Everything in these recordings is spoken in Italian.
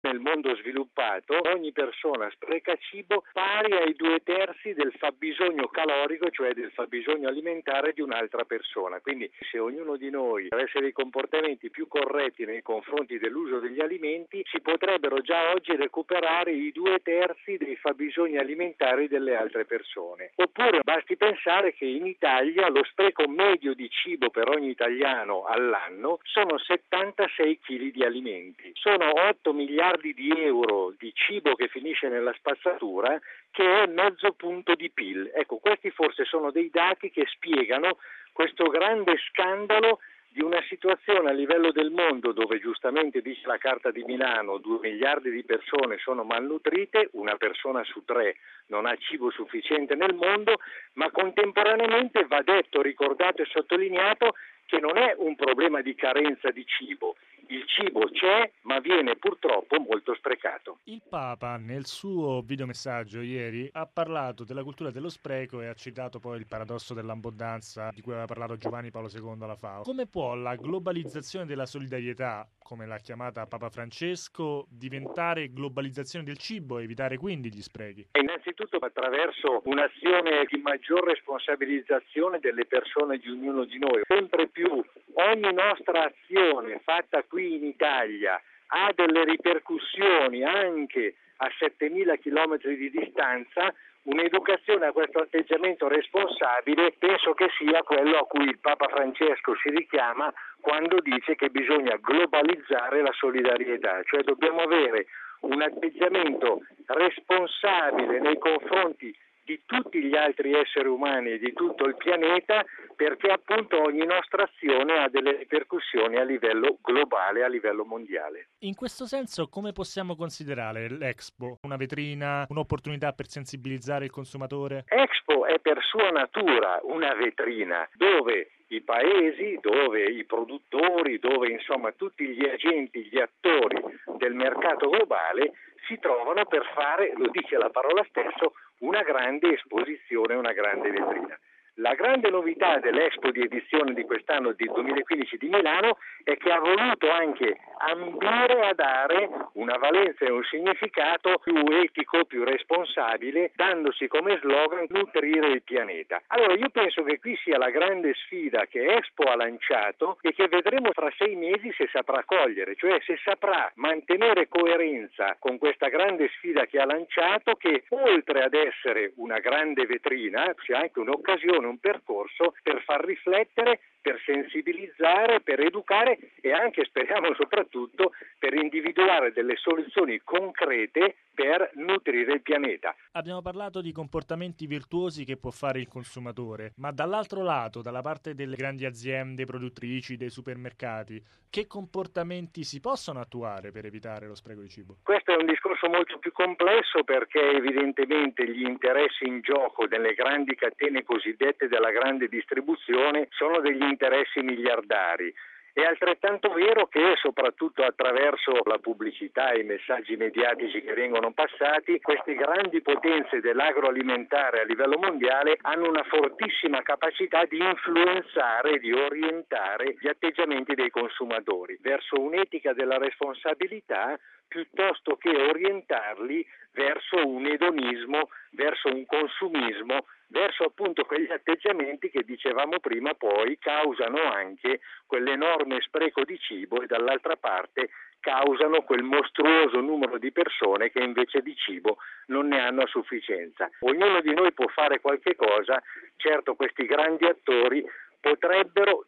nel mondo sviluppato ogni persona spreca cibo pari ai 2/3 del fabbisogno calorico, cioè del fabbisogno alimentare di un'altra persona. Quindi se ognuno di noi avesse dei comportamenti più corretti nei confronti dell'uso degli alimenti, si potrebbero già oggi recuperare i 2/3 dei fabbisogni alimentari delle altre persone. Oppure basti pensare che in Italia lo spreco medio di cibo per ogni italiano all'anno sono 76 kg di alimenti. Sono 8 miliardi di euro di cibo che finisce nella spazzatura, che è mezzo punto di PIL. Ecco, questi forse sono dei dati che spiegano questo grande scandalo di una situazione a livello del mondo dove giustamente dice la Carta di Milano 2 miliardi di persone sono malnutrite, una persona su 3 non ha cibo sufficiente nel mondo, ma contemporaneamente va detto, ricordato e sottolineato che non è un problema di carenza di cibo. Il cibo c'è, ma viene purtroppo molto sprecato. Il Papa nel suo videomessaggio ieri ha parlato della cultura dello spreco e ha citato poi il paradosso dell'abbondanza di cui aveva parlato Giovanni Paolo II alla FAO. Come può la globalizzazione della solidarietà, come l'ha chiamata Papa Francesco, diventare globalizzazione del cibo e evitare quindi gli sprechi? Innanzitutto attraverso un'azione di maggior responsabilizzazione delle persone di ognuno di noi. Sempre più ogni nostra azione fatta qui in Italia ha delle ripercussioni anche a 7.000 chilometri di distanza. Un'educazione a questo atteggiamento responsabile penso che sia quello a cui il Papa Francesco si richiama quando dice che bisogna globalizzare la solidarietà, cioè dobbiamo avere un atteggiamento responsabile nei confronti di tutti gli altri esseri umani e di tutto il pianeta, perché appunto ogni nostra azione ha delle ripercussioni a livello globale, a livello mondiale. In questo senso come possiamo considerare l'Expo? Una vetrina, un'opportunità per sensibilizzare il consumatore? Expo è per sua natura una vetrina dove i paesi, dove i produttori, dove insomma tutti gli agenti, gli attori del mercato globale si trovano per fare, lo dice la parola stesso, una grande esposizione, una grande vetrina. La grande novità dell'Expo di edizione di quest'anno, di 2015 di Milano, è che ha voluto anche ambire a dare una valenza e un significato più etico, più responsabile, dandosi come slogan nutrire il pianeta. Allora io penso che qui sia la grande sfida che Expo ha lanciato e che vedremo fra 6 mesi se saprà cogliere, cioè se saprà mantenere coerenza con questa grande sfida che ha lanciato, che oltre ad essere una grande vetrina c'è anche un'occasione, un percorso per far riflettere, per sensibilizzare, per educare e anche, speriamo soprattutto, per individuare delle soluzioni concrete per nutrire il pianeta. Abbiamo parlato di comportamenti virtuosi che può fare il consumatore, ma dall'altro lato, dalla parte delle grandi aziende produttrici, dei supermercati, che comportamenti si possono attuare per evitare lo spreco di cibo? Questo è un discorso molto più complesso perché evidentemente gli interessi in gioco delle grandi catene cosiddette della grande distribuzione sono degli interessi miliardari. È altrettanto vero che soprattutto attraverso la pubblicità e i messaggi mediatici che vengono passati, queste grandi potenze dell'agroalimentare a livello mondiale hanno una fortissima capacità di influenzare, di orientare gli atteggiamenti dei consumatori verso un'etica della responsabilità piuttosto che orientarli verso un edonismo, verso un consumismo, verso appunto quegli atteggiamenti che dicevamo prima poi causano anche quell'enorme spreco di cibo e dall'altra parte causano quel mostruoso numero di persone che invece di cibo non ne hanno a sufficienza. Ognuno di noi può fare qualche cosa, certo questi grandi attori potrebbero,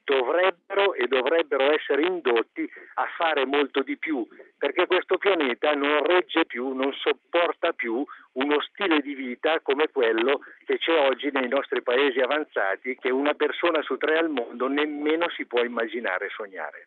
dovrebbero essere indotti a fare molto di più, perché questo pianeta non regge più, non sopporta più uno stile di vita come quello che c'è oggi nei nostri paesi avanzati, che una persona su 3 al mondo nemmeno si può immaginare e sognare.